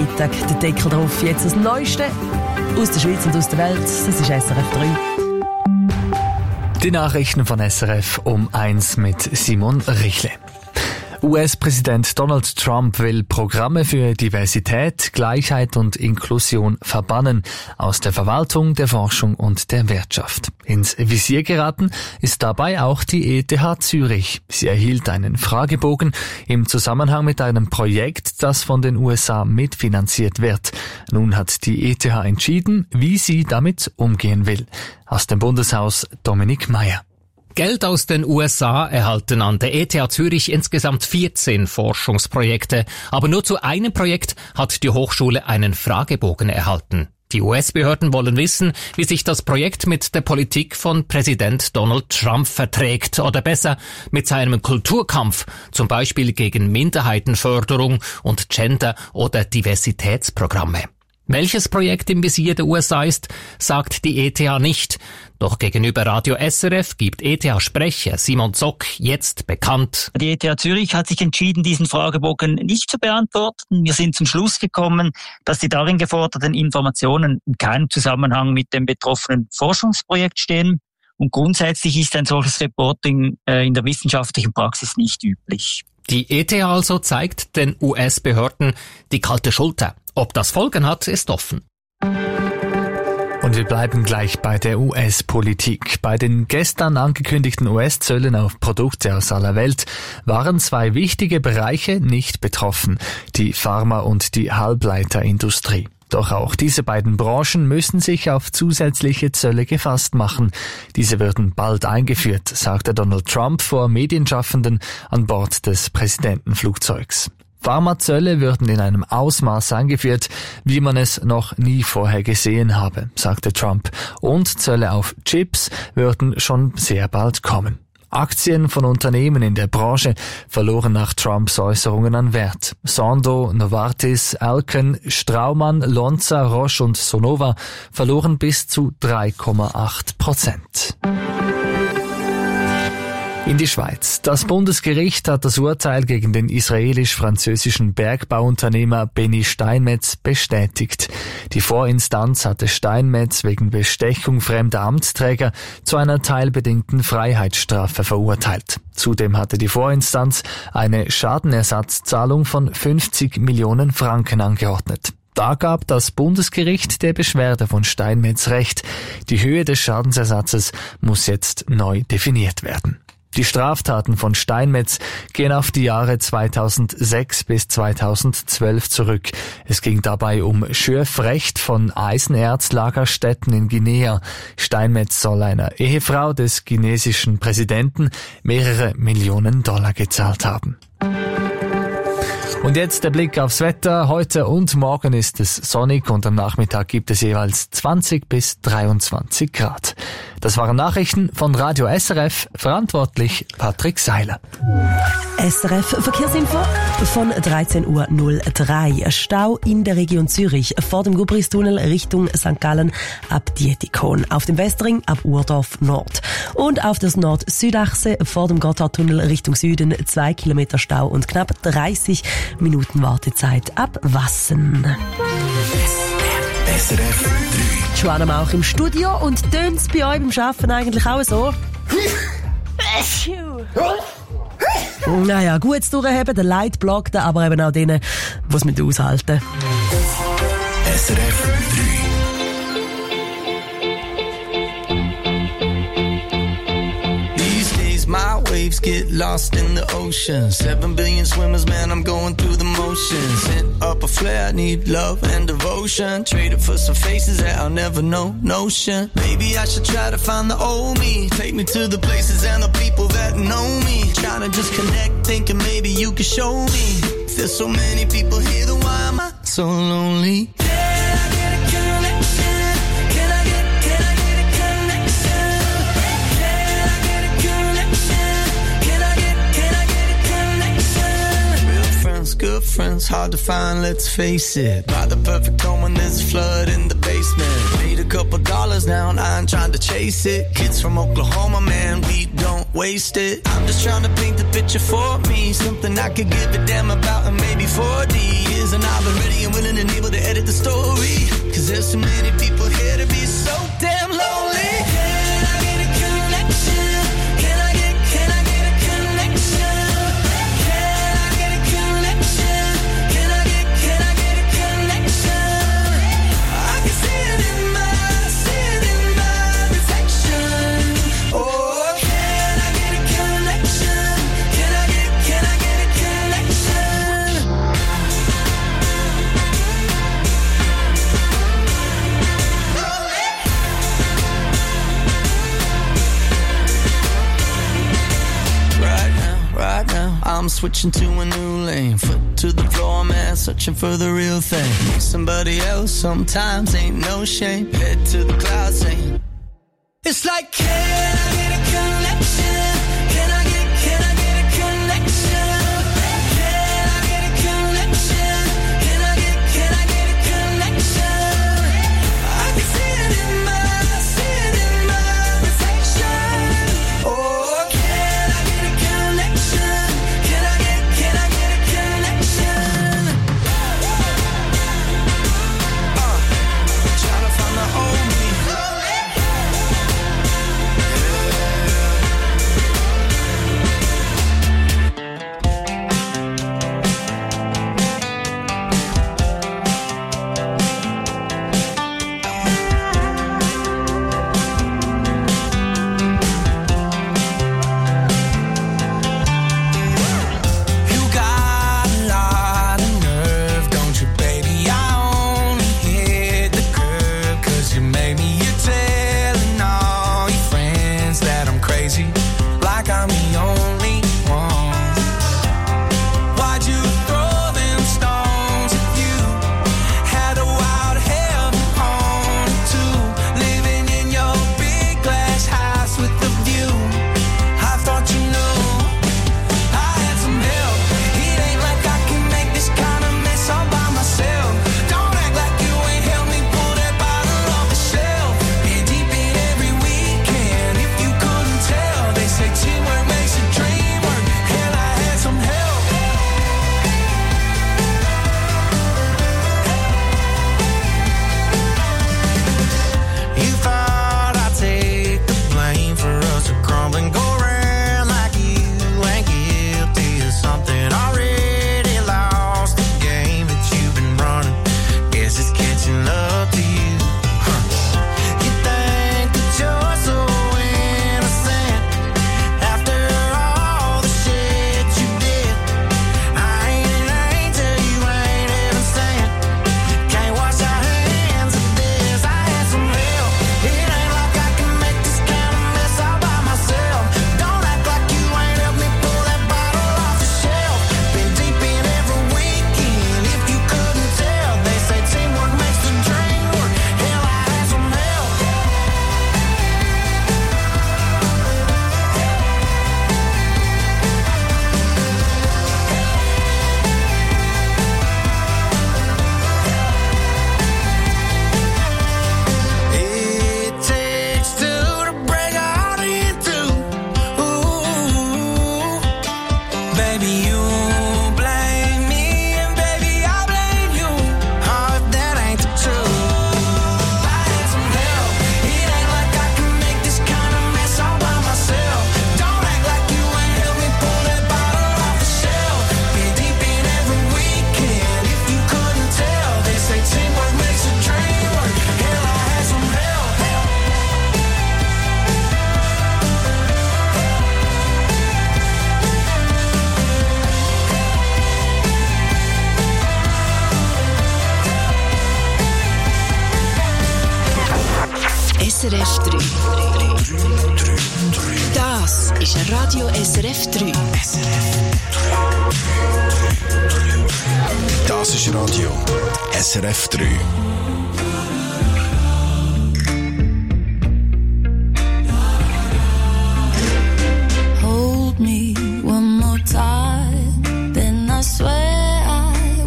Freitag den Deckel drauf. Jetzt das Neueste aus der Schweiz und aus der Welt. Das ist SRF 3. Die Nachrichten von SRF um 1 mit Simon Richle. US-Präsident Donald Trump will Programme für Diversität, Gleichheit und Inklusion verbannen aus der Verwaltung, der Forschung und der Wirtschaft. Ins Visier geraten ist dabei auch die ETH Zürich. Sie erhielt einen Fragebogen im Zusammenhang mit einem Projekt, das von den USA mitfinanziert wird. Nun hat die ETH entschieden, wie sie damit umgehen will. Aus dem Bundeshaus Dominik Meyer. Geld aus den USA erhalten an der ETH Zürich insgesamt 14 Forschungsprojekte, aber nur zu einem Projekt hat die Hochschule einen Fragebogen erhalten. Die US-Behörden wollen wissen, wie sich das Projekt mit der Politik von Präsident Donald Trump verträgt oder besser mit seinem Kulturkampf, zum Beispiel gegen Minderheitenförderung und Gender- oder Diversitätsprogramme. Welches Projekt im Visier der USA ist, sagt die ETH nicht. Doch gegenüber Radio SRF gibt ETH-Sprecher Simon Zock jetzt bekannt: Die ETH Zürich hat sich entschieden, diesen Fragebogen nicht zu beantworten. Wir sind zum Schluss gekommen, dass die darin geforderten Informationen in keinem Zusammenhang mit dem betroffenen Forschungsprojekt stehen. Und grundsätzlich ist ein solches Reporting in der wissenschaftlichen Praxis nicht üblich. Die ETH also zeigt den US-Behörden die kalte Schulter. Ob das Folgen hat, ist offen. Und wir bleiben gleich bei der US-Politik. Bei den gestern angekündigten US-Zöllen auf Produkte aus aller Welt waren zwei wichtige Bereiche nicht betroffen: die Pharma- und die Halbleiterindustrie. Doch auch diese beiden Branchen müssen sich auf zusätzliche Zölle gefasst machen. Diese würden bald eingeführt, sagte Donald Trump vor Medienschaffenden an Bord des Präsidentenflugzeugs. Pharmazölle würden in einem Ausmaß eingeführt, wie man es noch nie vorher gesehen habe, sagte Trump. Und Zölle auf Chips würden schon sehr bald kommen. Aktien von Unternehmen in der Branche verloren nach Trumps Äußerungen an Wert. Sandoz, Novartis, Alken, Straumann, Lonza, Roche und Sonova verloren bis zu 3,8%. In die Schweiz. Das Bundesgericht hat das Urteil gegen den israelisch-französischen Bergbauunternehmer Benny Steinmetz bestätigt. Die Vorinstanz hatte Steinmetz wegen Bestechung fremder Amtsträger zu einer teilbedingten Freiheitsstrafe verurteilt. Zudem hatte die Vorinstanz eine Schadenersatzzahlung von 50 Millionen Franken angeordnet. Da gab das Bundesgericht der Beschwerde von Steinmetz Recht. Die Höhe des Schadensersatzes muss jetzt neu definiert werden. Die Straftaten von Steinmetz gehen auf die Jahre 2006 bis 2012 zurück. Es ging dabei um Schürfrecht von Eisenerzlagerstätten in Guinea. Steinmetz soll einer Ehefrau des guinesischen Präsidenten mehrere Millionen Dollar gezahlt haben. Und jetzt der Blick aufs Wetter. Heute und morgen ist es sonnig und am Nachmittag gibt es jeweils 20 bis 23 Grad. Das waren Nachrichten von Radio SRF, verantwortlich Patrick Seiler. SRF Verkehrsinfo von 13.03 Uhr. Stau in der Region Zürich vor dem Gubristunnel Richtung St. Gallen ab Dietikon. Auf dem Westring ab Urdorf Nord. Und auf der Nord-Südachse vor dem Gotthardtunnel Richtung Süden 2 Kilometer Stau und knapp 30 Minuten Wartezeit ab Wassen. SRF 3. Joanna Mauch im Studio und tönt's bei euch beim Arbeiten eigentlich auch so? Naja, gut durchheben, der Leid blockt, aber eben auch denen, die es mit aushalten. SRF 3. My waves get lost in the ocean. 7 billion swimmers, man, I'm going through the motions. Sent up a flare, need love and devotion. Traded for some faces that I'll never know, notion. Maybe I should try to find the old me. Take me to the places and the people that know me. Trying to just connect, thinking maybe you could show me. There's so many people here, then why am I so lonely? Good difference, hard to find, let's face it. Buy the perfect home when there's a flood in the basement. Made a couple dollars now and I ain't trying to chase it. Kids from Oklahoma, man, we don't waste it. I'm just trying to paint the picture for me, something I could give a damn about in maybe 40 years. And I've been ready and willing and able to edit the story, cause there's so many people here to be so damn lonely. Can I get a connection? Can I get a connection? Can I get a connection? Can I get a connection? I can see it in my reflection. Oh, can I get a connection? Can I get a connection? Right now, I'm switching to a new lane. Foot to the floor, man, searching for the real thing. Somebody else sometimes ain't no shame. Head to the clouds, saying it's like, can I get a connection? Can I get a connection? Can I get a connection? Can I get a connection? I can see it in my reflection. Oh, can I get a connection? Can I get a connection? Trying to find the old me. You got a lot of nerve, don't you, baby? I only hit the curb 'cause you made me. You're telling all your friends that I'm crazy, like I'm the only one. Why'd you throw them stones if you had a wild heaven on too? Living in your big glass house with the view. I thought you knew I had some help. It ain't like I can make this kind of mess all by myself. Don't act like you ain't helped me pull that bottle off the shelf. Been deep in every weekend. If you couldn't tell, they say teamwork makes a dream work. Hell, I had some help. You thought I'd take the blame for us to crumble and go around like you ain't guilty of something already lost the game that you've been running. Guess it's catching up to you. You think that you're so innocent after all the shit you did. I ain't an angel, you ain't even sent. Can't wash our hands of this. I had some help. It ain't like I can make this kind of mess all by myself. Don't act like you ain't helped me pull that bottle off the shelf. Been deep in every weekend. If you couldn't tell, they say teamwork makes the dream work. Hell, I had some help. It takes two to break a heart in two. Ooh, baby, you blame me and baby I blame you. Oh, if that ain't the truth. I had some help. It ain't like I can make this kind of mess all by myself. Don't act like you ain't helped me pull that bottle off the shelf. Been deep in every weekend. If you couldn't tell, they say teamwork makes a dream work. Hell, I had some help. SRF 3. Das ist Radio SRF 3. Das ist Radio SRF 3. Hold me one more time, then I swear I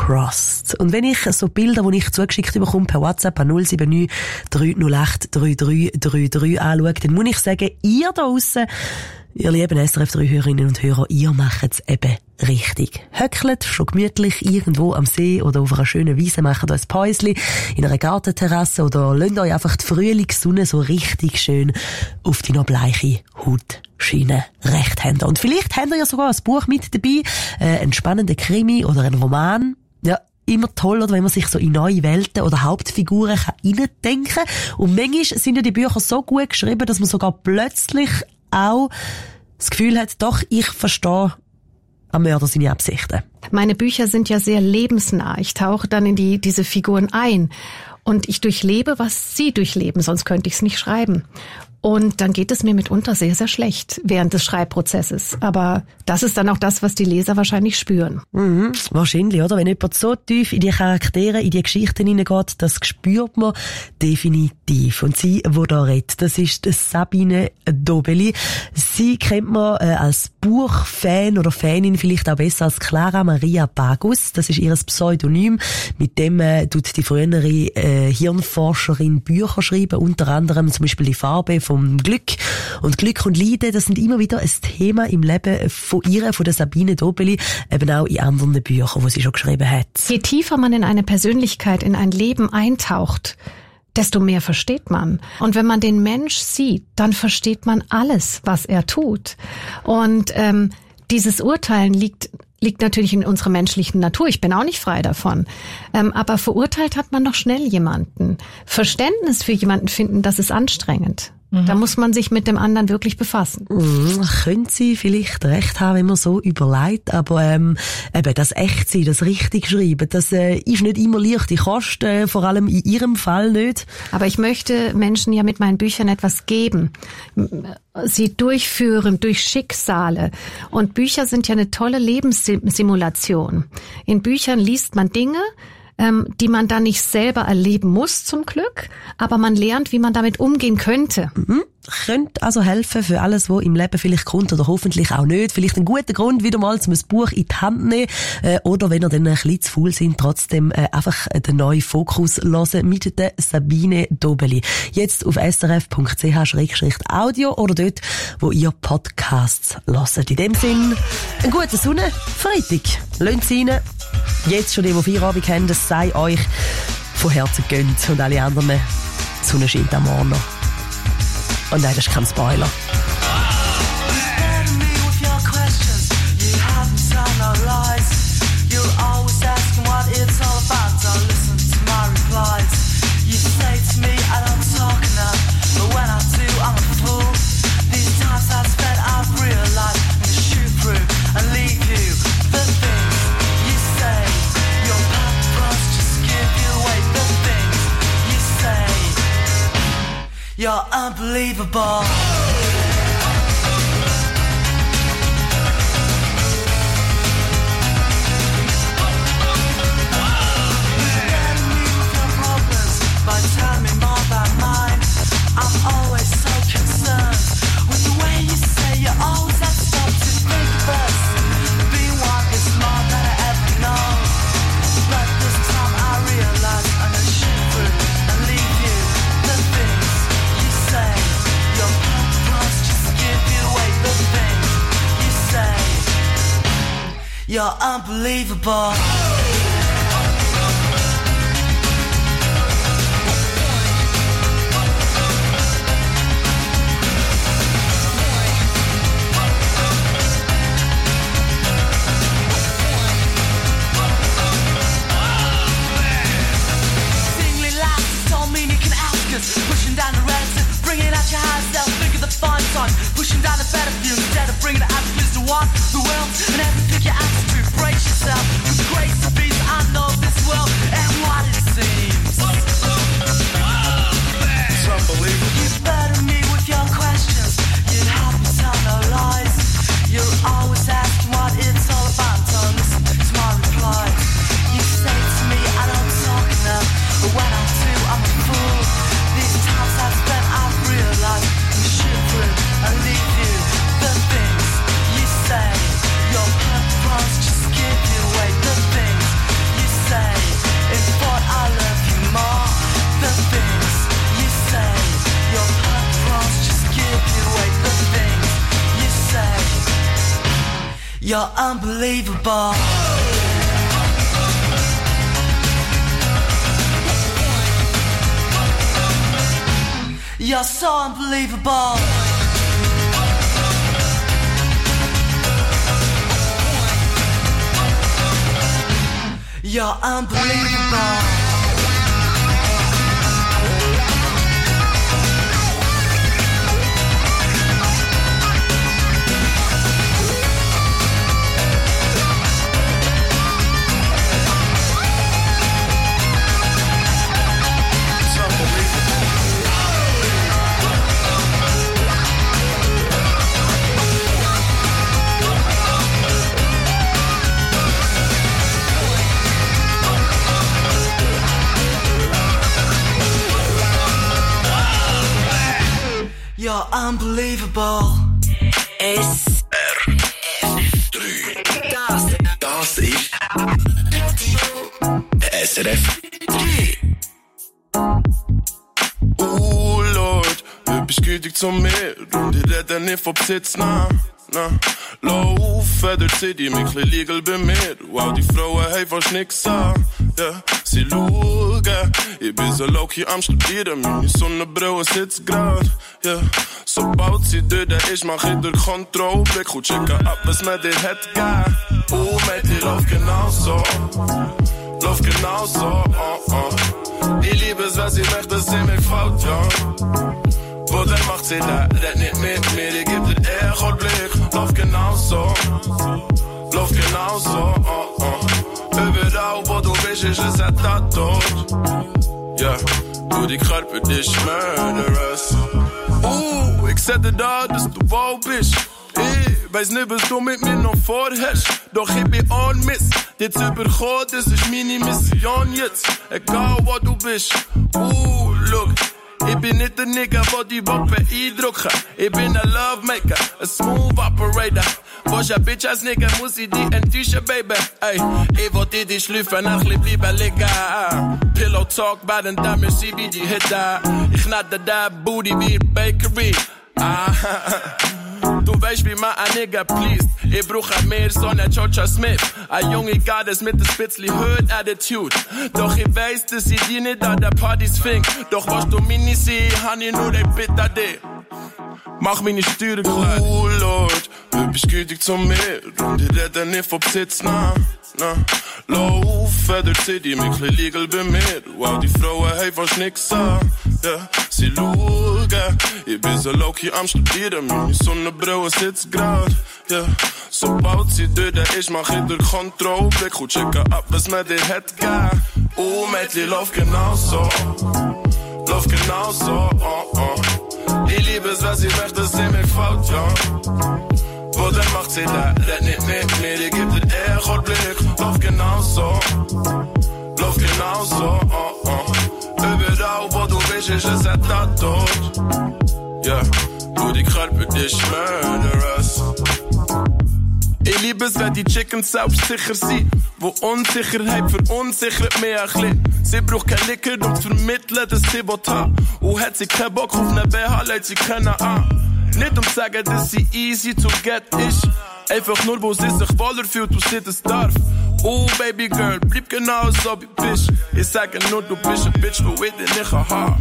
Crossed. Und wenn ich so Bilder, die ich zugeschickt bekomme per WhatsApp an 079 308 3333 anschaue, dann muss ich sagen, ihr da draussen, ihr lieben SRF3-Hörerinnen und Hörer, ihr macht es eben richtig. Höckelt schon gemütlich irgendwo am See oder auf einer schönen Wiese, macht euch ein Päuschen in einer Gartenterrasse oder lasst euch einfach die Frühlingssonne so richtig schön auf die noch bleiche Haut scheinen. Recht habt ihr. Und vielleicht habt ihr ja sogar ein Buch mit dabei, einen spannenden Krimi oder einen Roman. Ja, immer toll, oder wenn man sich so in neue Welten oder Hauptfiguren hineindenken kann. Und manchmal sind ja die Bücher so gut geschrieben, dass man sogar plötzlich auch das Gefühl hat, doch, ich verstehe am Mörder seine Absichten. Meine Bücher sind ja sehr lebensnah. Ich tauche dann in diese Figuren ein und ich durchlebe, was sie durchleben, sonst könnte ich es nicht schreiben. Und dann geht es mir mitunter sehr, sehr schlecht während des Schreibprozesses. Aber das ist dann auch das, was die Leser wahrscheinlich spüren. Mhm, wahrscheinlich, oder? Wenn jemand so tief in die Charaktere, in die Geschichten hineingeht, das spürt man definitiv. Und sie, die da redet, das ist Sabine Dobeli. Sie kennt man als Buchfan oder Fanin vielleicht auch besser als Clara Maria Bagus. Das ist ihr Pseudonym. Mit dem tut die frühere Hirnforscherin Bücher schreiben, unter anderem zum Beispiel die Farbe vom Glück. Und Glück und Leiden, das sind immer wieder ein Thema im Leben von ihr, von der Sabine Dobeli, eben auch in anderen Büchern, die sie schon geschrieben hat. Je tiefer man in eine Persönlichkeit, in ein Leben eintaucht, desto mehr versteht man. Und wenn man den Mensch sieht, dann versteht man alles, was er tut. Und dieses Urteilen liegt natürlich in unserer menschlichen Natur. Ich bin auch nicht frei davon. Aber verurteilt hat man doch schnell jemanden. Verständnis für jemanden finden, das ist anstrengend. Da muss man sich mit dem anderen wirklich befassen. Können Sie vielleicht recht haben, wenn man so überlegt, aber eben das Echtsein, das Richtigschreiben, das ist nicht immer leichte Kost, vor allem in Ihrem Fall nicht. Aber ich möchte Menschen ja mit meinen Büchern etwas geben, sie durchführen durch Schicksale. Und Bücher sind ja eine tolle Lebenssimulation. In Büchern liest man Dinge, die man dann nicht selber erleben muss, zum Glück, aber man lernt, wie man damit umgehen könnte. Könnte also helfen für alles, was im Leben vielleicht kommt oder hoffentlich auch nicht. Vielleicht ein guter Grund, wieder mal zum Buch in die Hand nehmen oder wenn ihr dann ein bisschen zu faul sind, trotzdem einfach den neuen Fokus hören mit der Sabine Dobeli. Jetzt auf srf.ch/audio oder dort, wo ihr Podcasts hört. In dem Sinn, einen guten Sonnenfreitag. Lasst sie rein. Jetzt schon die Feierabend haben, das sei euch von Herzen gönnt. Und alle anderen, die Sonne scheint am Morgen noch. Und nein, das ist kein Spoiler. You're unbelievable. But tell me more about mine. I'm always so concerned with the way you say you always have to stop to think of us. Being one is more than I ever know. But this time I realize I'm gonna shoot through and leave you. The things you say, your purpose just give you away. The things you say, you're unbelievable. Pushing down the relative, bringing out your higher self, think of the fun time. Pushing down the better view instead of bringing the absolutes to one, the world, and everything you ask to. Brace yourself, with grace to be, I know this world and what it seems. It's unbelievable. You burden me with your questions, you help me tell no lies. You're always asking what it's all about, don't listen to my replies. You say to me, I don't talk enough, but when I do, I'm a fool. Times I've spent, I've realized you shoot through and leave you. The things you say, your purpose You're unbelievable. You're so unbelievable. You're unbelievable. You're unbelievable. SRF 3. Das ist SRF 3. Lord, etwas gütig zu mir und ich rede nicht von Besitz, na. Lauf, der City, mich chli legal bei mir. Wow, die Frauen haben fast nix an. Ja, sie schauen. Ich bin so low-key am Studieren, meine Sonnenbrille sitzt grad. Ja, sobald sie dort ist, mach ich durch Kontrollblick und checken ab, was mir dir hat gegeben. Mädchen, lauf genau so. Lauf genau so, Ich liebe es, wenn sie möchte, dass sie mir gefällt, ja. Wo dann macht sie da, red nicht mit mir, ich geb dir Echo-Blick. Lauf genau so, lauf genau so, Überall, wo du bist, ist es ein Tatort. Ja, du, die Körper, die ist murderous. Ich seh dir da, dass du wohl bist. Ich weiss nicht, was du mit mir noch vorhast. Doch ich bin on Miss. Jetzt überkommen, das ist meine Mission jetzt. Egal, wo du bist. Look. Ich bin nicht der Nigga, der die beeindrucken. Ich bin ein Lovemaker, ein Smooth Operator. Was ein Bitch als Nigga, muss ich die enttäuschen, Baby. Ey, ich wollte die schlüpfen, ein bisschen bleiben liegen. Pillow Talk bei den Damen, sie wie die Hitter. Ich nade da Booty wie Bakery. Du weißt, wie man ein Nigga pleased. Ich brauch mehr so ne Georgia Smith. Ein Junge Gottes mit ein bisschen Hood Attitude. Doch ich weiss, dass ich die nicht an der Partys fink. Doch was du mir nicht siehst, hab ich nur ein Bitter D. Mach meine Steuern klar. Lord, du bist gütig zu mir. Und ich rede nicht von Besitz, na. Lauf, der City, mich chli legal bei mir. Wow, die Frauen haben fast nix an. Ja, sie schauen. Ich bin so low-key am Studieren, meine Sonnenbrille sitzt grad. Ja, sobald sie dort ist, mach ich durch Kontrollblick und checken ab, was mir dir hat gegeben. Mädchen, lauf genau so. Lauf genau so, Ich liebe es, wenn sie möchte, dass sie mir gefällt, ja. Wo dann macht sie da, red nicht mit mir, ich geb dir Echo-Blick. Lauf genau so. Lauf genau so, Überall, wo du bist, ist es ein Tatort. Ja, du, die Körper, die ist murderous. Ich liebe es, wenn die Chickens selbstsicher sind. Wo Unsicherheit verunsichert mich ein bisschen. Sie braucht kein Liquor, um zu vermitteln, dass sie will haben. Und hat sie keinen Bock auf ne BH, lädt sie keinen an. Nicht um zu sagen, dass sie easy to get ist. Einfach nur, wo sie sich wohler fühlt, wo sie das darf. Baby girl, bleib genau so wie du bist. Ich sage nur, du bist ein Bitch, wo ich dich nicht haben.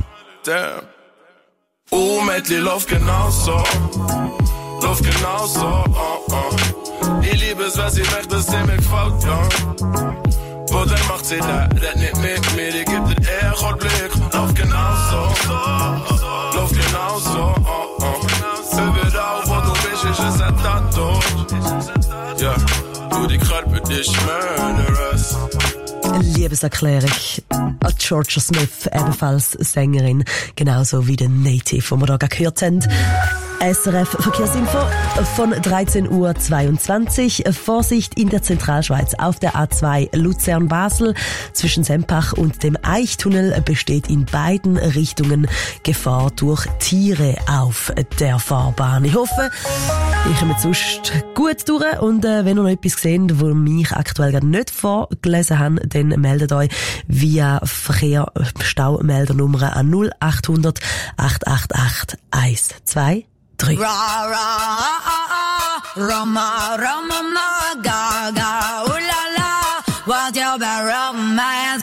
Damn. Mädchen, lauf genau so. Lauf genau so, Ich liebe es, wenn sie möchte, dass sie mir gefällt, ja. Wo dann macht sie da, red nicht mit mir, ich geb dir Echo-Blick. Lauf genau so. Lauf genau so, Überall, wo du bist, ist es ein Tatort. Ja, du, die Körper, die ist murderous. Liebeserklärung an Georgia Smith, ebenfalls Sängerin, genauso wie der Native, den wir hier gehört haben. SRF Verkehrsinfo von 13:22 Uhr. Vorsicht in der Zentralschweiz auf der A2 Luzern-Basel. Zwischen Sempach und dem Eichtunnel besteht in beiden Richtungen Gefahr durch Tiere auf der Fahrbahn. Ich hoffe, ich komme sonst gut durch und wenn ihr noch etwas seht, wo mich aktuell gerade nicht vorgelesen habe, dann meldet euch via Verkehr Staumeldernummer an 0800 888 123. Ra, ra, ah, ah, ah. Roma, Roma, ma, gaga, ooh la la, what's your bad romance?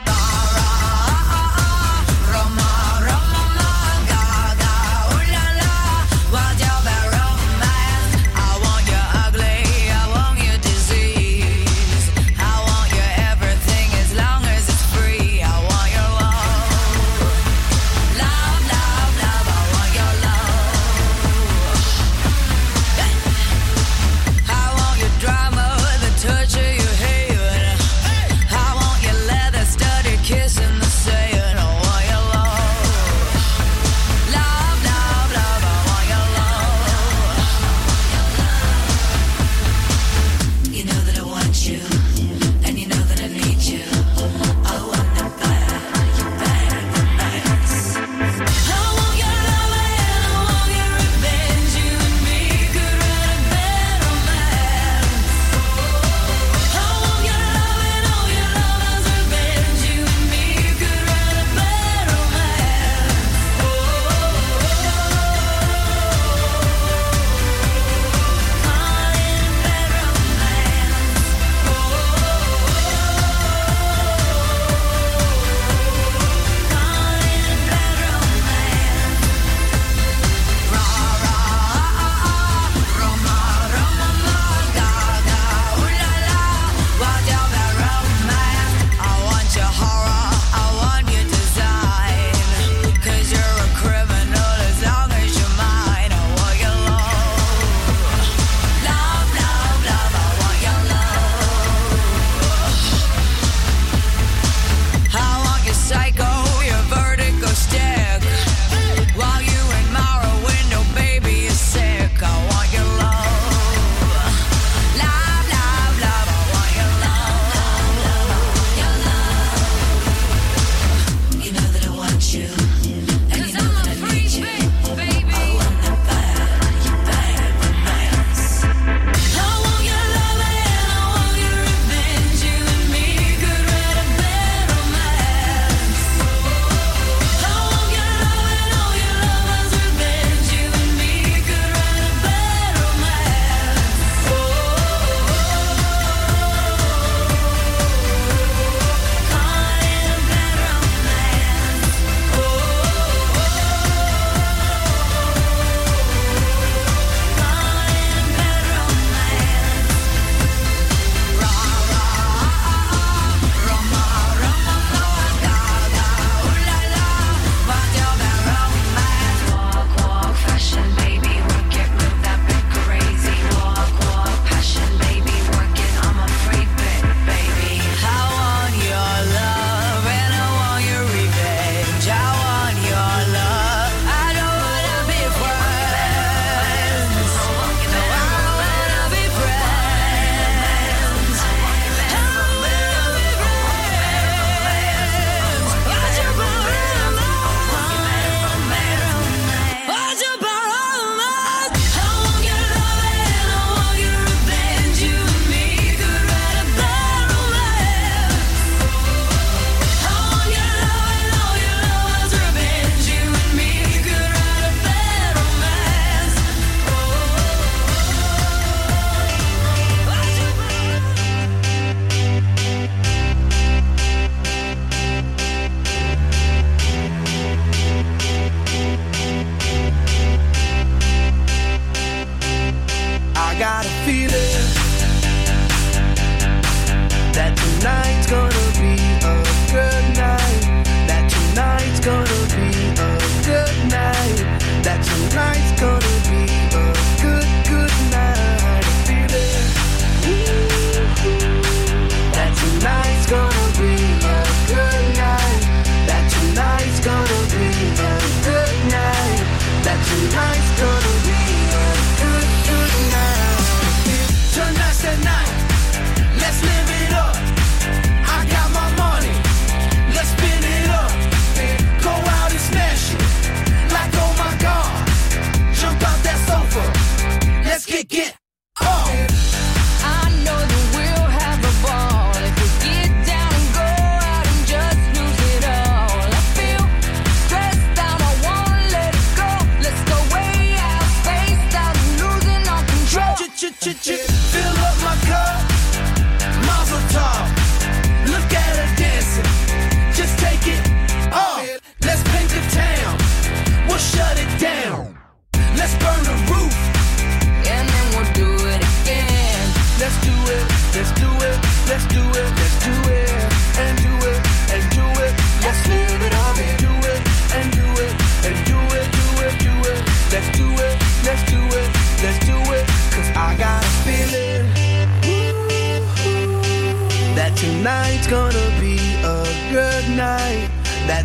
Torture you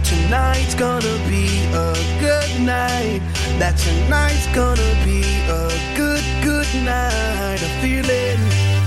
tonight's gonna be a good night. That tonight's gonna be a good, good night. I feel it.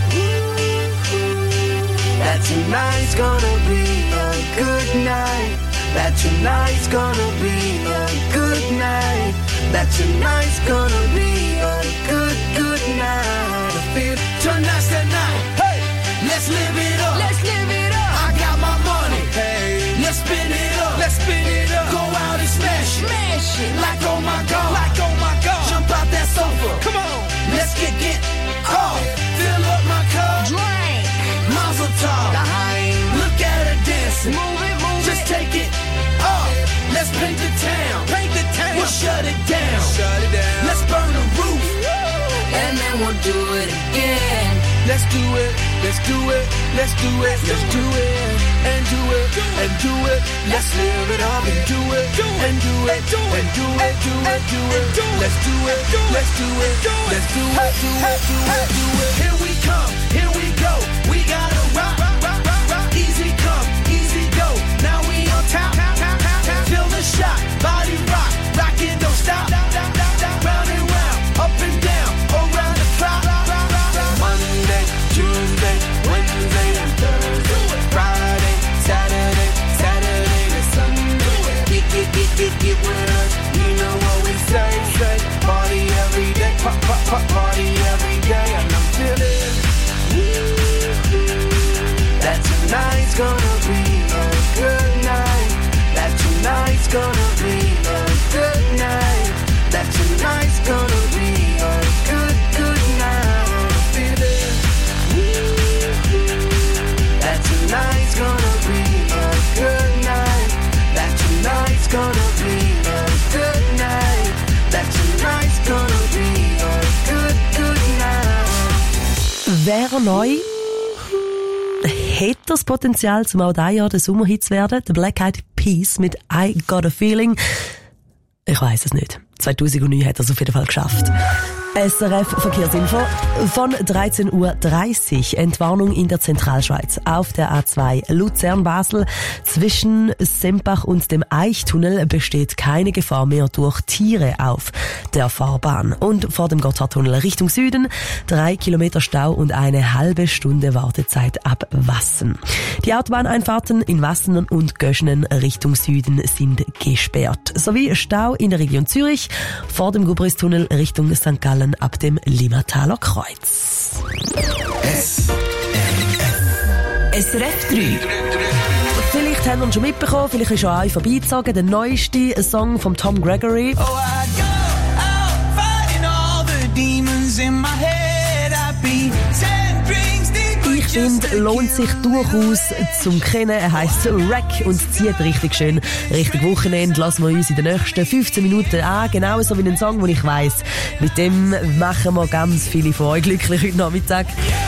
That tonight's gonna be a good night. That tonight's gonna be a good night. That tonight's gonna be a good, good night. I feel tonight's the night. Hey, let's live it up. Let's live it up. I got my money. Hey, let's spin it up. Let's spin it up. Go out and smash it. Smash it. Like oh my god. Like oh my god. Jump out that sofa. Come on. Let's get off. Fill up my cup. Drink. Mazel tov. Look at her dancing. Move it, move just it. Take it off. Let's paint the town. Paint the town. We'll shut it down. Shut it down. Let's burn the roof. And then we'll do it again. Let's do it. Let's do it. Let's do it. Let's do it. And do it. And do it. Let's live it up and do it. And do it. And do it. Do it. Do it. Let's do it. Let's do it. Let's do it. Do it. Do it. Do it. Here we come. Here we go. We gotta rock. Rock. Rock. Rock. Easy come. Easy go. Now we on top. Feel the shot. Body rock. Rockin', don't stop. Round and round. Up and down. Around the clock. Monday, Tuesday, Wednesday, and Thursday. Friday, Saturday, Saturday to Sunday. Get with us. You know what we say. Party every day. Party every day. And I'm feeling that tonight's gonna be a good night. That tonight's gonna be a good night. That tonight's gonna be a good, good night. I feel it. That tonight's gonna be a good night. That tonight's gonna be a good night. That tonight's gonna be a good, good night. Wäre neu. Hätte das Potenzial, zum auch dieses Jahr der Sommerhit zu werden? Der Black Eyed Peas mit I Got a Feeling? Ich weiss es nicht. 2009 hat er es auf jeden Fall geschafft. SRF Verkehrsinfo von 13.30 Uhr. Entwarnung in der Zentralschweiz auf der A2 Luzern-Basel. Zwischen Sempach und dem Eichtunnel besteht keine Gefahr mehr durch Tiere auf der Fahrbahn. Und vor dem Gotthardtunnel Richtung Süden 3 Kilometer Stau und eine halbe Stunde Wartezeit ab Wassen. Die Autobahneinfahrten in Wassen und Göschenen Richtung Süden sind gesperrt. Sowie Stau in der Region Zürich vor dem Gubristunnel Richtung St. Gallen ab dem Limmataler Kreuz. SRF 3. Vielleicht haben wir ihn schon mitbekommen, vielleicht ist schon euch vorbeigezogen, der neueste Song von Tom Gregory. Oh, I go out fighting all the demons in my head. I be 10 drinks deep. Ich finde, lohnt sich durchaus zum Kennen. Er heisst Wreck und zieht richtig schön. Richtig Wochenende lassen wir uns in den nächsten 15 Minuten an. Genauso wie einen Song, den ich weiss. Mit dem machen wir ganz viele von euch glücklich heute Nachmittag.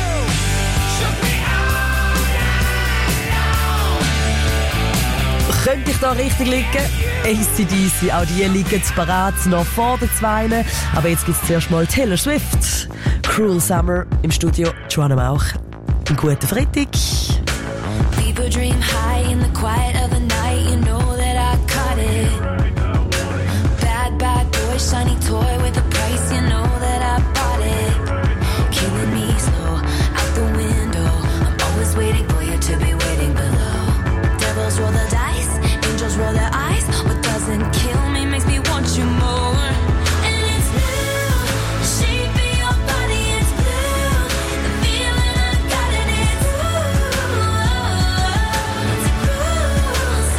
Könnte ich da richtig liegen? AC/DC, auch die liegen parat noch vor den Zweinen. Aber jetzt gibt's zuerst mal Taylor Swift. Cruel Summer im Studio. Joanna Mauch. Einen guten Freitag. People dream high in the quiet of the night. You know that I caught it. Bad, bad boy, shiny toy with a price. You know that I bought it. Killing me slow, out the window. I'm always waiting for you to be waiting below. Devils roll the dice, angels roll their eyes. What doesn't kill me makes me want you more. And it's blue, the shape of your body is blue. The feeling I got in it's ooh, it's a cruel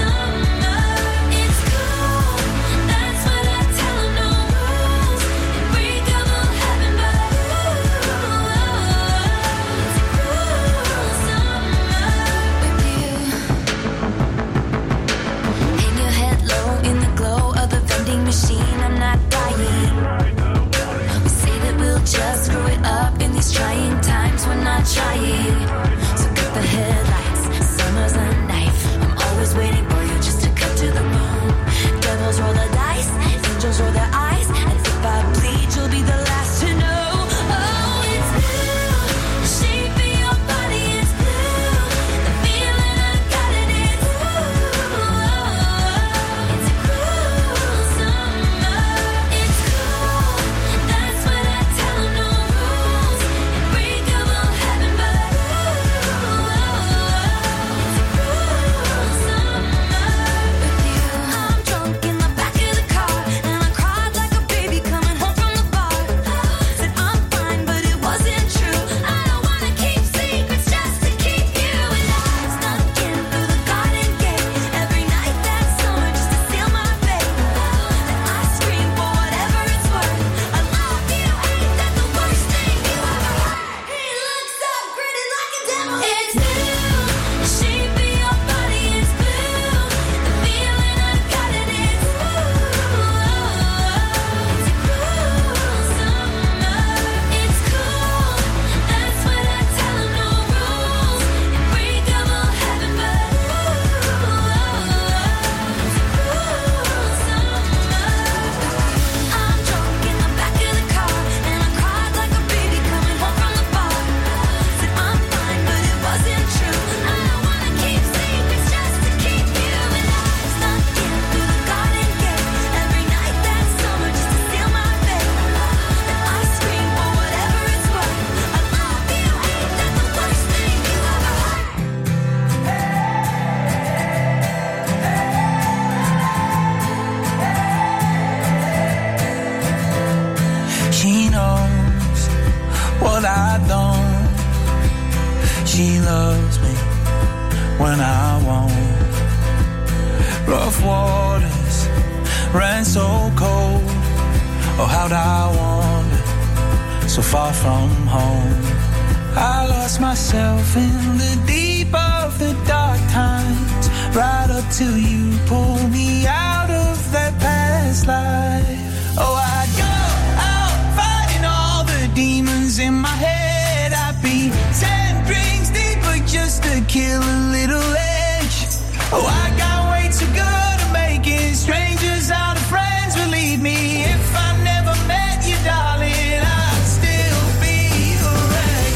she loves me when I won't. Rough waters ran so cold. Oh, how'd I wander so far from home? I lost myself in the deep of the dark times, right up till you pulled me out of that past life. Oh, I'd go out fighting all the demons in my head. I'd be 10 drinks deeper just to kill a little edge. Oh, I got way too good at making strangers out of friends. Believe me, if I never met you, darling, I'd still be a wreck.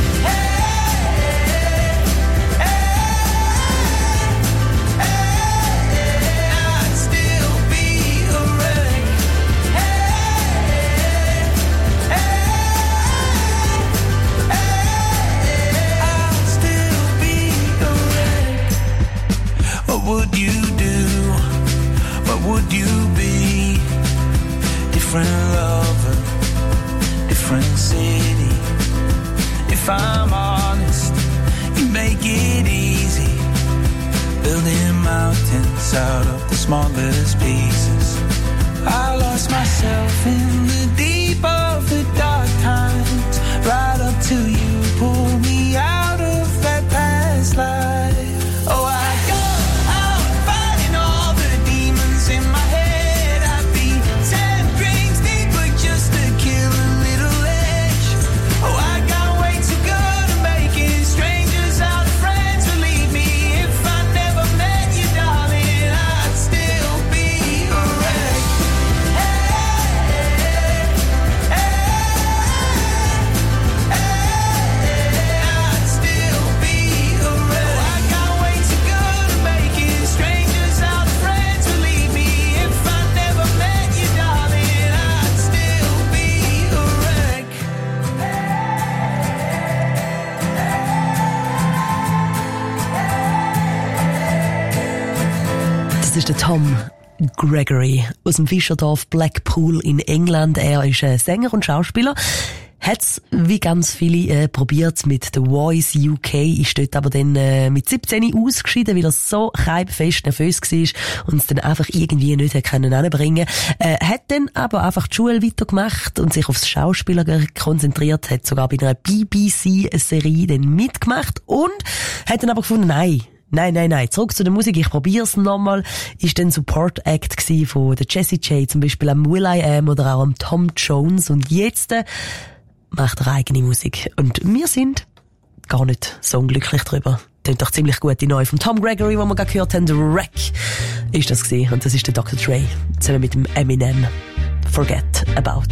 I'd still be a wreck. I'd still be a wreck. What would you do? What would you be? Different lover, different city. If I'm honest, you make it easy, building mountains out of the smallest pieces. I lost myself in the deep of the dark times, right up till you pulled me out of that past life. Oh, I go out fighting all the demons in my head. I'd be 10 drinks deeper just to kill a little edge. Oh, I got way too good at making strangers out of friends. Believe me, if I never met you, darling, I'd still be a wreck. I'd still be a wreck. Oh, I got way too good at making strangers out of friends. Believe me, if I never met you, darling, I'd still be a wreck. Das ist der Tom Gregory aus dem Fischerdorf Blackpool in England. Er ist Sänger und Schauspieler. Hat's wie ganz viele probiert mit The Voice UK, ist dort aber dann mit 17 ausgeschieden, weil er so keimfest nervös war und es dann einfach irgendwie nicht hinbringen konnte. Hat dann aber einfach die Schule weitergemacht und sich aufs Schauspieler konzentriert, hat sogar bei einer BBC-Serie dann mitgemacht und hat dann aber gefunden, Nein. Zurück zu der Musik. Ich probier's nochmal. Ist dann Support Act gsi von der Jessie J, zum Beispiel am will.i.am oder auch am Tom Jones. Und jetzt macht er eigene Musik. Und wir sind gar nicht so unglücklich drüber. Tönt doch ziemlich gut die neue von Tom Gregory, wo wir gerade gehört haben. The Wreck ist das gsi. Und das ist der Dr. Dre. Zusammen mit dem Eminem. Forget About.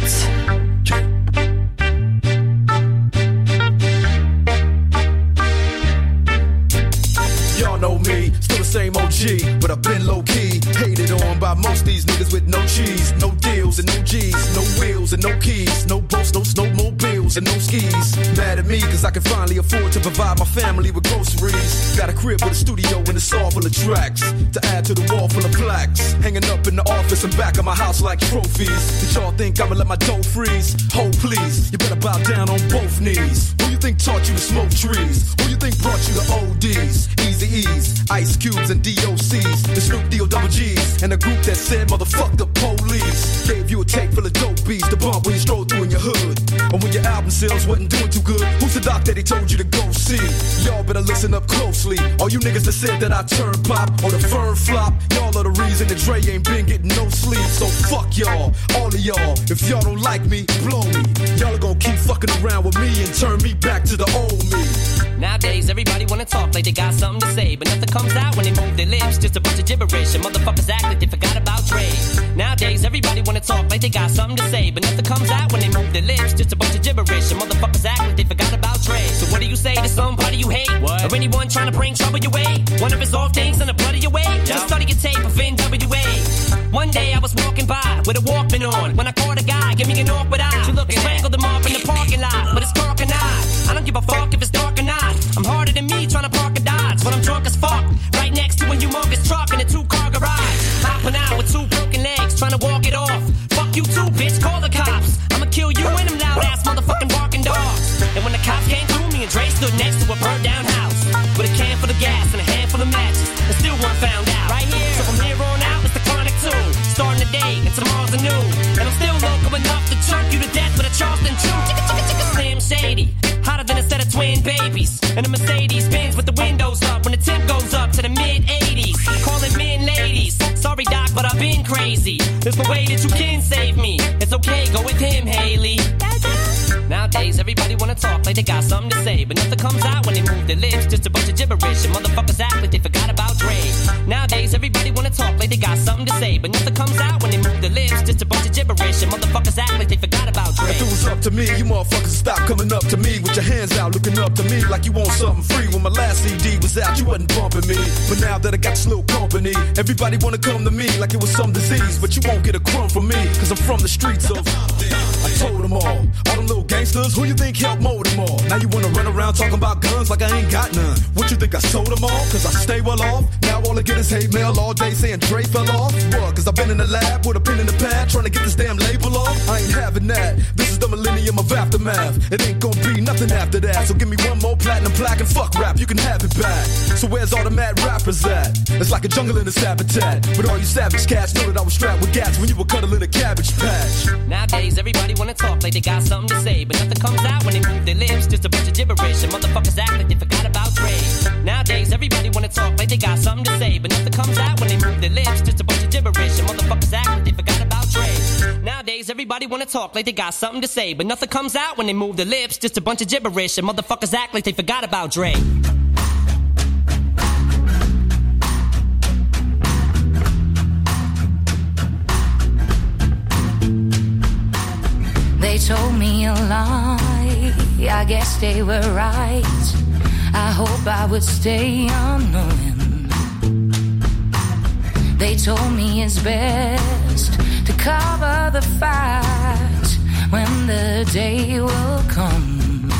Y'all know me, still the same OG, but I've been low-key, hated on by most these niggas with no cheese, no deals and no G's, no wheels and no keys, no boats, no snowmobiles and no skis. Mad at me cause I can finally afford to provide my family with groceries. Got a crib with a studio and it's all full of tracks, to add to the wall full of plaques, hanging up in the office and back of my house like trophies. Did y'all think I'ma let my dough freeze? Hold please, you better bow down on both knees. Who you think taught you to smoke trees? Who you think brought you the ODs? Easy E's, Ice Cubes and DOCs, the Snoop D-O-double G's, and a group that said motherfuck the police. Gave you a tape full of dope beats to bump when you stroll through in your hood. And when your album sales wasn't doing too good, who's the doc that he told you to go see? Y'all better listen up closely. All you niggas that said that I turn pop or the firm flop, y'all are the reason that Dre ain't been getting no sleep. So fuck y'all, all of y'all. If y'all don't like me, blow me. Y'all are gonna keep fucking around with me and turn me back to the old me. Nowadays, everybody wanna talk like they got something to say, but nothing comes out when they move their lips. Just a bunch of gibberish, and motherfuckers act like they forgot about Dre. Nowadays, everybody wanna talk like they got something to say, but nothing comes out when they move their lips. Just a bunch of gibberish, and motherfuckers act like they forgot about Dre. So what do you say to somebody you hate? What? Or anyone trying to bring trouble your way? One of his off things in the blood of your way? Just study your tape of NWA. One day I was walking by with a Walkman on, when I caught a guy, give me an awkward eye. You look strangled him off in the parking lot, but it's dark and I don't give a fuck if it's dark or not. I'm harder than me trying to park a Dodge, but I'm drunk as fuck. Right next to a humongous truck in a 2-car garage. Hopping out with 2 broken legs, trying to walk it off. Fuck you too, bitch, call the cops. I'ma kill you and them loud ass motherfucking barking dogs. And when the cops came through, me and Dre stood next to a burned down day, and tomorrow's a new. And I'm still local enough to choke you to death with a Charleston chew. Slim Shady, hotter than a set of twin babies. And a Mercedes Benz with the windows up when the temp goes up to the mid-80s. Calling men ladies. Sorry, Doc, but I've been crazy. There's no way that you can save me. It's okay, go with him, Haley. Nowadays, everybody wanna talk like they got something to say, but nothing comes out when they move their lips. Just a bunch of gibberish, and motherfuckers act like they forgot about Dre. Nowadays, everybody wanna talk like they got something to say, but nothing comes out when they move their lips. Just a bunch of gibberish, and motherfuckers act like they forgot about Dre. If it was up to me, you motherfuckers stop coming up to me with your hands out, looking up to me like you want something free. When my last CD was out, you wasn't bumping me, but now that I got this little company, everybody wanna come to me like it was some disease, but you won't get a crumb from me, cause I'm from the streets of. I told them all them little gangsters, who you think helped mold them all? Now you wanna run around talking about guns like I ain't got none. What you think, I sold them all? Cause I stay well off. Now all I get is hate mail all day saying Dre fell off. What? Cause I've been in the lab with a pen in the pad trying to get this damn label off. I ain't having that. This is the millennium of aftermath. It ain't gonna be nothing after that. So give me one more platinum plaque and fuck rap, you can have it back. So where's all the mad rappers at? It's like a jungle in this habitat. But all you savage cats know that I was strapped with gats when you were cuddling a cabbage patch. Nowadays, everybody wanna talk like they got something to say, but nothing comes out when they move their lips. Just a bunch of gibberish, and motherfuckers act like they forgot about Dre. Nowadays, everybody wanna talk like they got something to say, but nothing comes out when they move their lips. Just a bunch of gibberish, and motherfuckers act like they forgot about Dre. Nowadays, everybody wanna talk like they got something to say, but nothing comes out when they move their lips. Just a bunch of gibberish, and motherfuckers act like they forgot about Dre. They told me a lie, I guess they were right. I hope I would stay unknowing. They told me it's best to cover the fact when the day will come,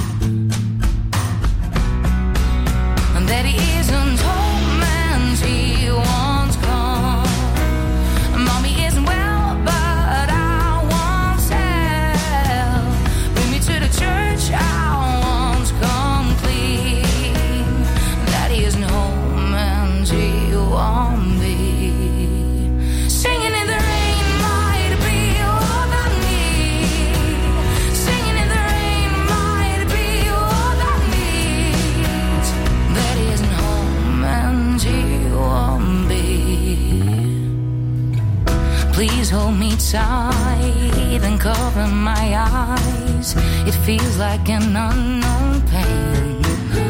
and that he isn't home and he won't come. Mommy isn't well, but I won't tell. Bring me to the church, I won't come clean. That he isn't home and he won't be. Singing in the rain might be all I need. Singing in the rain might be all I need. That he isn't home and he won't be. Please hold me tight and cover my eyes. It feels like an unknown pain.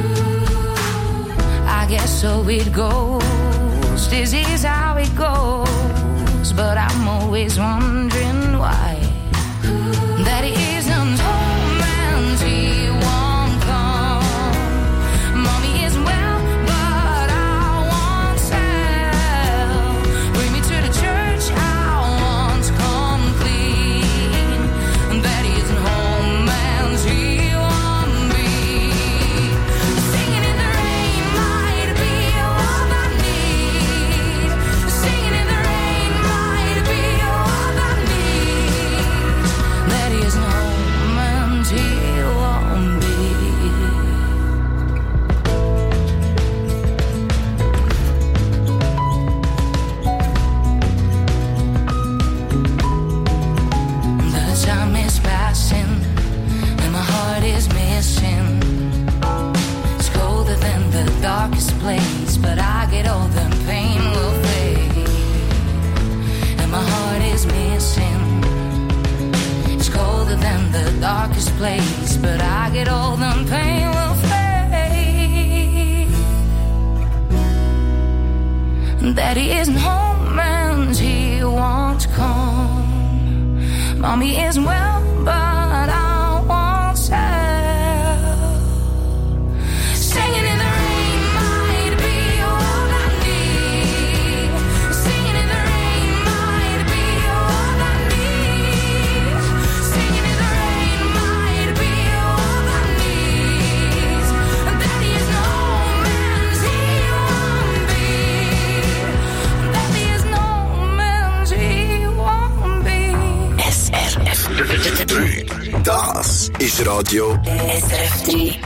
I guess so it goes. This is how it goes. But I'm always wondering why. That he isn't home and he won't come. Mommy isn't well, but I won't tell. Bring me to the church, I won't come clean. And that he isn't home and he won't be. Singing in the rain might be all I need. Singing in the rain might be all I need. That he isn't home and he won't be. The time is passing and my heart is missing. It's colder than the darkest place, but I get all the pain will fade. And my heart is missing. It's colder than the darkest place, but I get all the pain will fade. That he isn't home and he won't come. Mommy isn't well, but I won't tell. Singing in the rain might be all I need. Singing in the rain might be all I need. Singing in the rain might be all I need. And that he isn't home and he won't be. That he isn't home and he won't be. SRF 3. Das ist Radio SRF 3.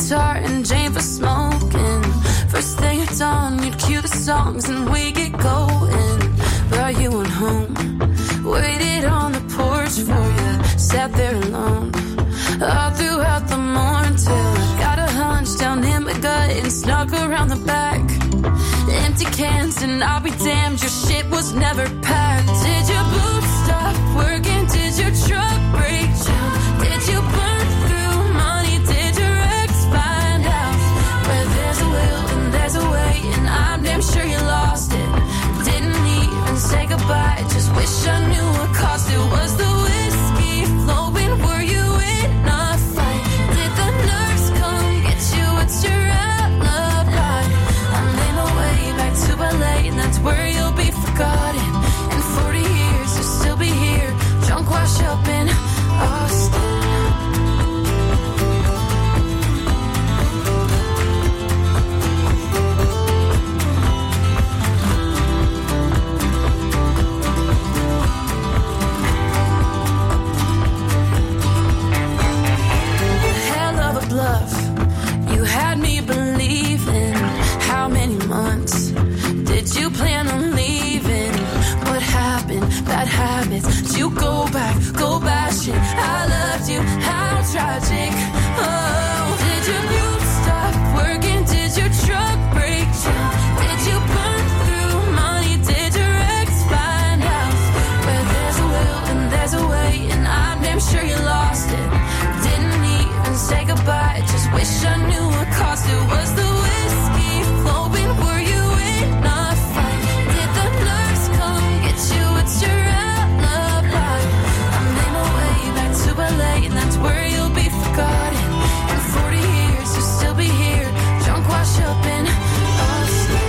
guitar and Jane for smoking. First thing at dawn, you'd cue the songs and we get going. Brought you on home, waited on the porch for you, sat there alone. All throughout the morning till I got a hunch down in my gut and snuck around the back. Empty cans and I'll be damned, your shit was never packed. Did your boots stop working? Did your truck break down? Did you burn through money? Did your ex find out? Where there's a will and there's a way, and I'm damn sure you lost it. Didn't even say goodbye, just wish I knew what cost it. Was the whiskey flowing? Were you in a fight? Did the nurse come get you? What's your alibi? I made my way back to LA, and that's where you'll be forgotten. In 40 years, you'll still be here, drunk, wash up in Austin. Bluff. You had me believing. How many months did you plan on leaving? What happened? Bad habits. Did you go back? Go bashing. I loved you. How tragic. Oh, did your boots stop working? Did your truck break down? Did you burn through money? Did your ex find out? Where there's a will and there's a way, and I'm damn sure you lost it. Didn't even say goodbye, just wish I knew what cost it. Was the whiskey flowing? Were you in a fight? Did the nurse come get you? What's your alibi? I made my way back to LA, and that's where you'll be forgotten. In 40 years, you'll still be here, drunk, wash up in Austin.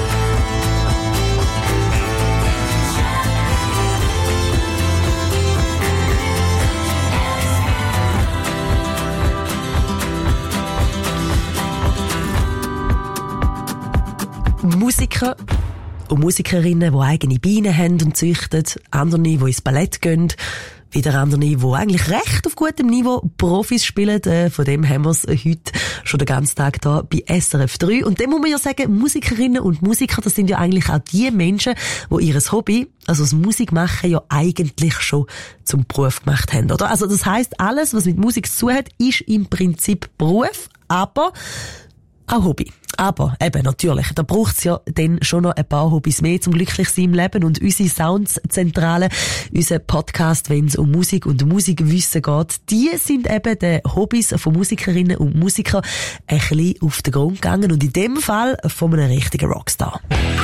Musiker und Musikerinnen, die eigene Bienen haben und züchten, andere, die ins Ballett gehen, wieder andere, die eigentlich recht auf gutem Niveau Profis spielen. Von dem haben wir es heute schon den ganzen Tag hier bei SRF 3. Und dann muss man ja sagen, Musikerinnen und Musiker, das sind ja eigentlich auch die Menschen, die ihr Hobby, also das Musikmachen, ja eigentlich schon zum Beruf gemacht haben, oder? Also das heisst, alles, was mit Musik zu tun hat, ist im Prinzip Beruf, aber auch Hobby. Aber eben, natürlich, da braucht's ja dann schon noch ein paar Hobbys mehr zum Glücklichsein im Leben. Und unsere Sounds-Zentrale, unser Podcast, wenn es um Musik und Musikwissen geht, die sind eben den Hobbys von Musikerinnen und Musikern ein bisschen auf den Grund gegangen. Und in dem Fall von einem richtigen Rockstar.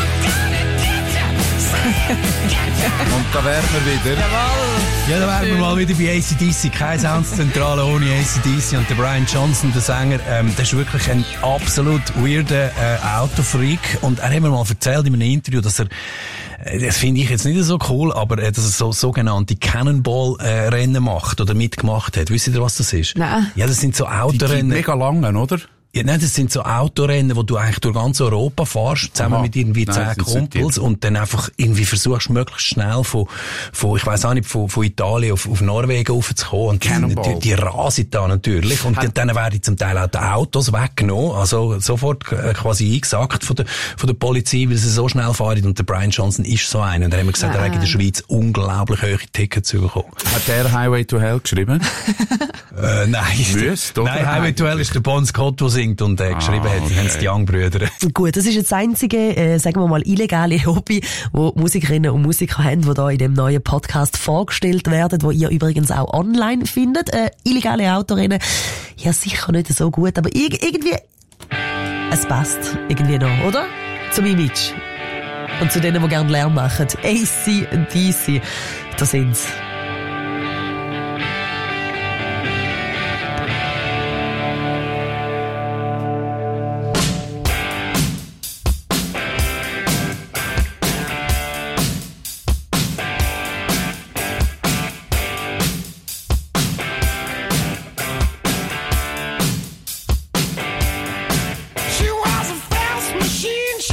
Und da wären wir wieder. Jawohl! Ja, da wären wir mal wieder bei AC/DC. Keine Soundszentrale ohne AC/DC. Und der Brian Johnson, der Sänger, der ist wirklich ein absolut weirder Autofreak. Und er hat mir mal erzählt in einem Interview, dass er, das finde ich jetzt nicht so cool, aber dass er so sogenannte Cannonball-Rennen macht oder mitgemacht hat. Wisst ihr, was das ist? Nein. Ja, das sind so Autorennen. Die mega langen, oder? Ja, nein, das sind so Autorennen, wo du eigentlich durch ganz Europa fährst, zusammen mit irgendwie 10 Kumpels und dann einfach irgendwie versuchst, möglichst schnell von ich weiss auch nicht, von Italien auf Norwegen raufzukommen. Und die rasen da natürlich. Und dann werden zum Teil auch die Autos weggenommen, also sofort quasi eingesackt von der Polizei, weil sie so schnell fahren. Und der Brian Johnson ist so einer. Und da haben wir gesagt, er hat in der Schweiz unglaublich hohe Tickets bekommen. Hat der Highway to Hell geschrieben? Nein. Nein, Highway to Hell ist der Bon Scott, der singt und geschrieben hat, okay. Haben es die Young-Brüder. Gut, das ist das einzige, sagen wir mal, illegale Hobby, wo Musikerinnen und Musiker haben, die da in dem neuen Podcast vorgestellt werden, wo ihr übrigens auch online findet. Illegale Autorennen, ja sicher nicht so gut, aber irgendwie, es passt irgendwie noch, oder? Zum Image. Und zu denen, die gerne Lärm machen. AC/DC, da sind's.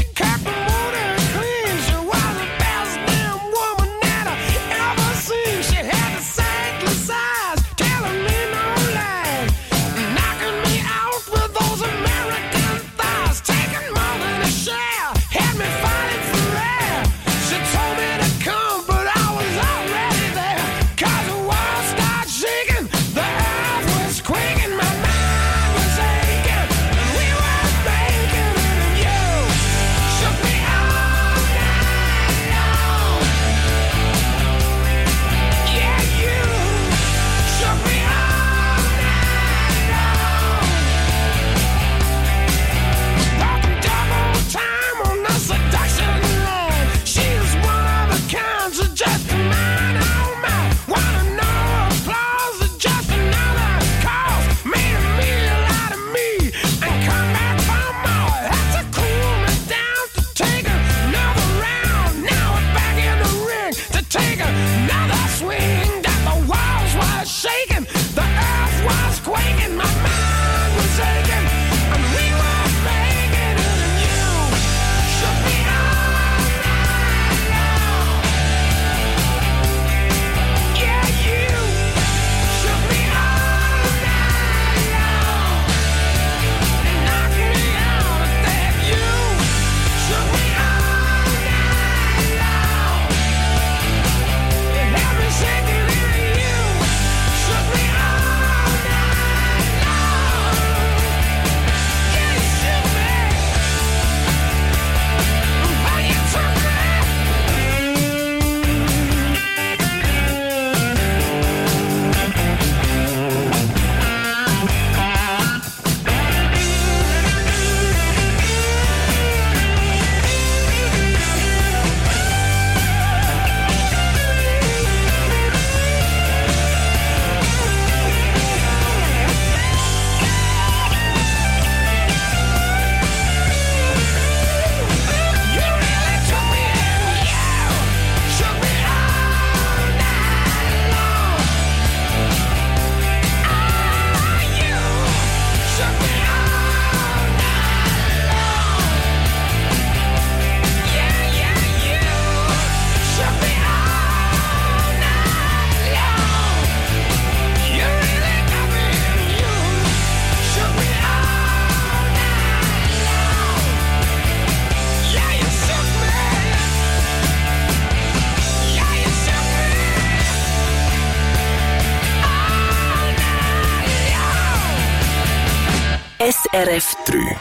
She SRF 3.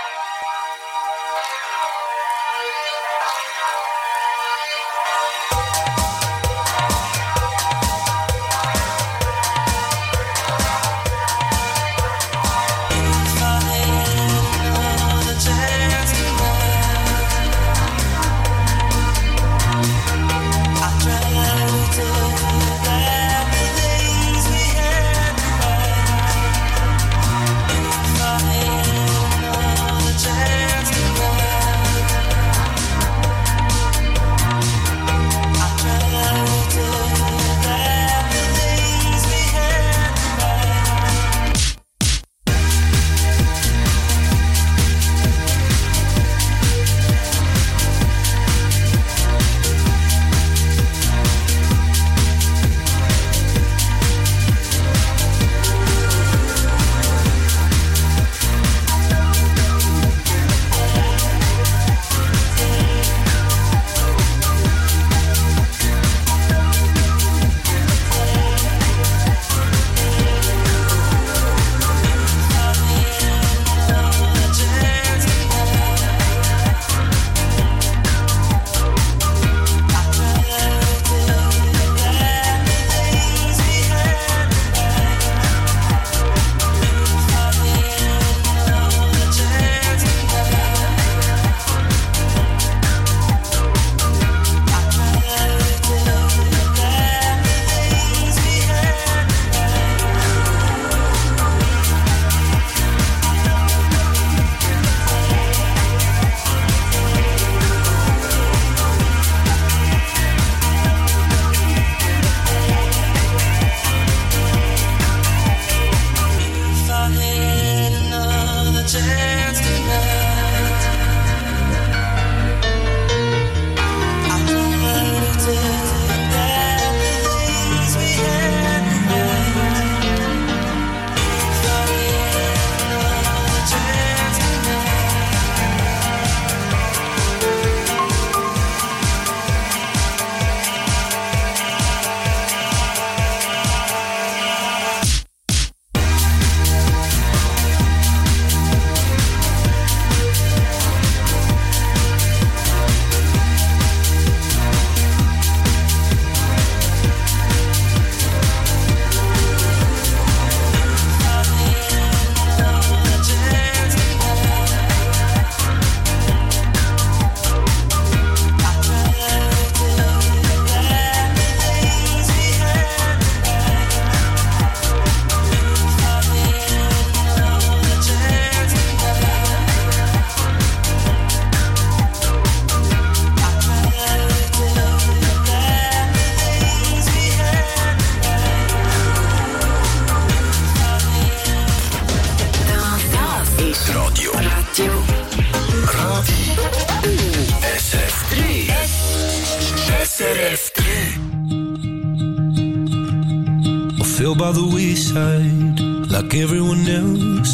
fell by the wayside like everyone else.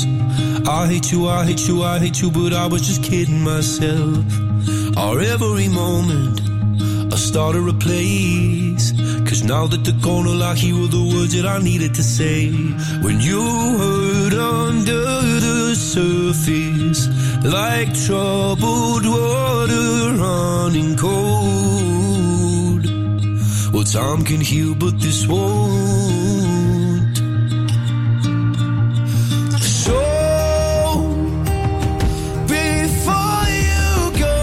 I hate you, I hate you, I hate you, but I was just kidding myself. Or every moment I started a place, 'cause now that they're gone, all I hear were the words that I needed to say. When you hurt under the surface, like troubled water running cold. Well, time can heal, but this won't. So before you go,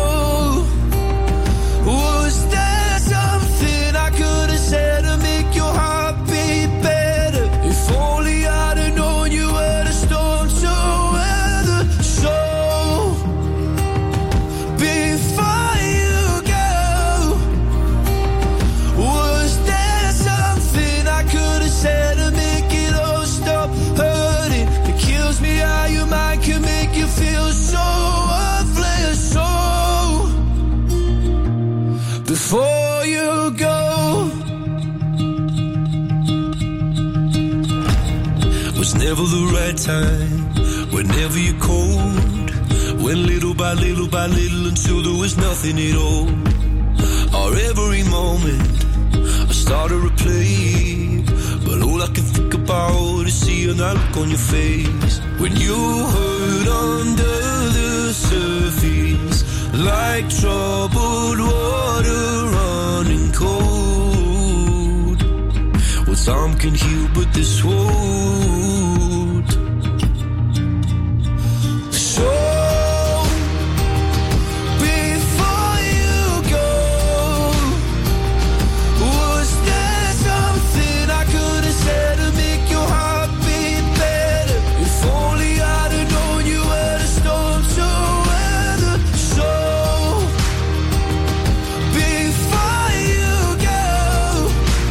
was there something I could have said to make your heart beat better? If only I'd have known you were the storm to weather. So before you go, was there something I could have said to make it all stop hurting? It kills me how your mind can make you feel so worthless. So before you go, was never the right time, whenever you're cold, went little by little by little until there was nothing at all. Or every moment I started to play, but all all I can think about is seeing that look on your face when you hurt under the surface, like troubled water running cold. Well, time can heal, but this won't. So before you go, was there something I could have said to make your heart beat better? If only I'd have known you were the storm to weather. So before you go,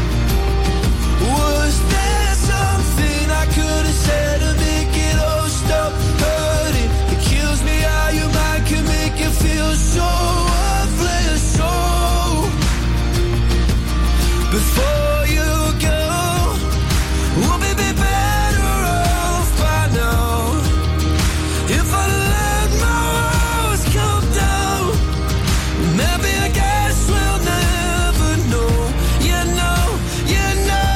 was there something I could have said to make it all stop hurting? It kills me how your mind can make you feel so worthless. So before you go, we'll be better off by now. If I let my walls come down, maybe I guess we'll never know. You know, you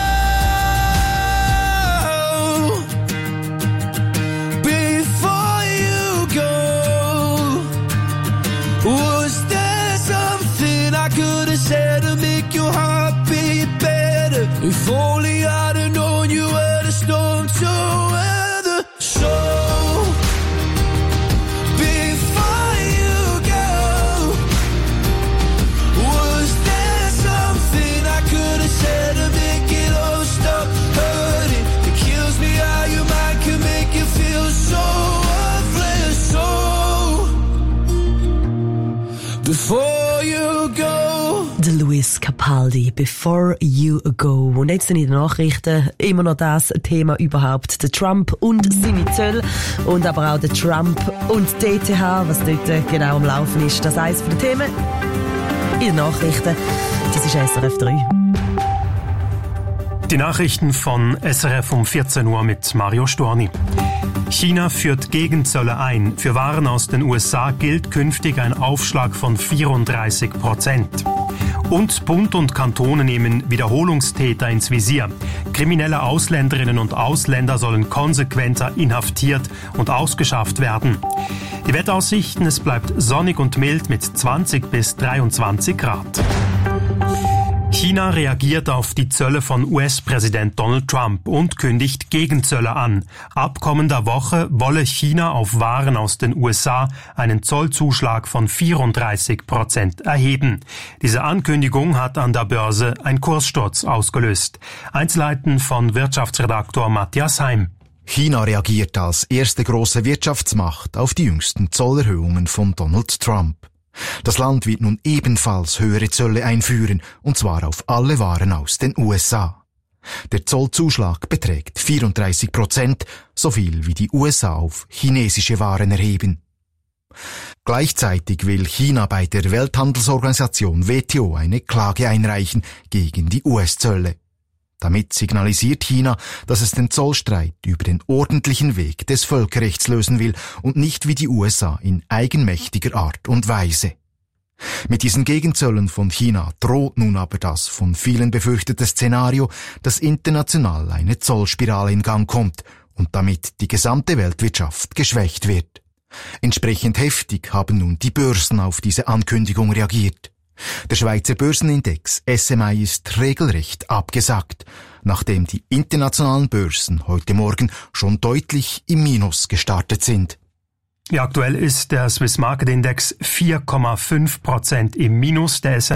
know. Before you go, was there something I could have said to make your heart beat better? If only I'd have known you were the storm to weather. So before you go, was there something I could have said to make it all stop hurting? It kills me how your mind can make you feel so worthless. So before you go. Der Luis Capaldi, Before You Go. Und jetzt in den Nachrichten immer noch das Thema überhaupt. Der Trump und seine Zölle und aber auch der Trump und die ETH, was dort genau am Laufen ist. Das ist eines der Themen in den Nachrichten. Das ist SRF 3. Die Nachrichten von SRF um 14 Uhr mit Mario Storni. China führt Gegenzölle ein. Für Waren aus den USA gilt künftig ein Aufschlag von 34%. Und Bund und Kantone nehmen Wiederholungstäter ins Visier. Kriminelle Ausländerinnen und Ausländer sollen konsequenter inhaftiert und ausgeschafft werden. Die Wetteraussichten, es bleibt sonnig und mild mit 20 bis 23 Grad. China reagiert auf die Zölle von US-Präsident Donald Trump und kündigt Gegenzölle an. Ab kommender Woche wolle China auf Waren aus den USA einen Zollzuschlag von 34% erheben. Diese Ankündigung hat an der Börse einen Kurssturz ausgelöst. Einzelheiten von Wirtschaftsredaktor Matthias Heim. China reagiert als erste große Wirtschaftsmacht auf die jüngsten Zollerhöhungen von Donald Trump. Das Land wird nun ebenfalls höhere Zölle einführen, und zwar auf alle Waren aus den USA. Der Zollzuschlag beträgt 34%, so viel wie die USA auf chinesische Waren erheben. Gleichzeitig will China bei der Welthandelsorganisation WTO eine Klage einreichen gegen die US-Zölle. Damit signalisiert China, dass es den Zollstreit über den ordentlichen Weg des Völkerrechts lösen will und nicht wie die USA in eigenmächtiger Art und Weise. Mit diesen Gegenzöllen von China droht nun aber das von vielen befürchtete Szenario, dass international eine Zollspirale in Gang kommt und damit die gesamte Weltwirtschaft geschwächt wird. Entsprechend heftig haben nun die Börsen auf diese Ankündigung reagiert. Der Schweizer Börsenindex SMI ist regelrecht abgesackt, nachdem die internationalen Börsen heute Morgen schon deutlich im Minus gestartet sind. Ja, aktuell ist der Swiss Market Index 4,5% im Minus, der